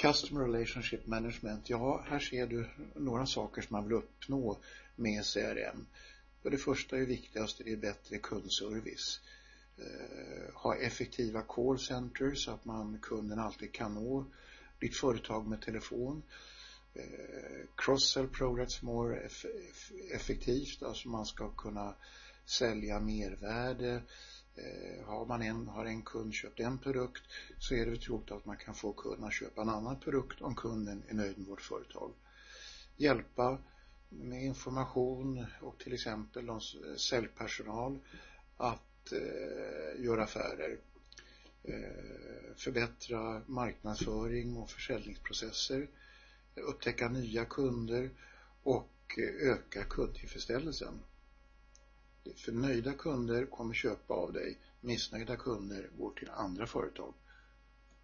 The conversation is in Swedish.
Customer Relationship Management. Ja, här ser du några saker som man vill uppnå med CRM. För det första är det viktigaste, det är bättre kundservice. Ha effektiva call centers så att kunden alltid kan nå ditt företag med telefon. Cross-sell products more effektivt, alltså man ska kunna sälja mervärde. Har en kund köpt en produkt, så är det troligt att man kan få kunden att köpa en annan produkt om kunden är nöjd med vårt företag. Hjälpa med information och till exempel säljpersonal att göra affärer. Förbättra marknadsföring och försäljningsprocesser. Upptäcka nya kunder och öka kundtillfredsställelsen. För nöjda kunder kommer köpa av dig. Missnöjda kunder går till andra företag.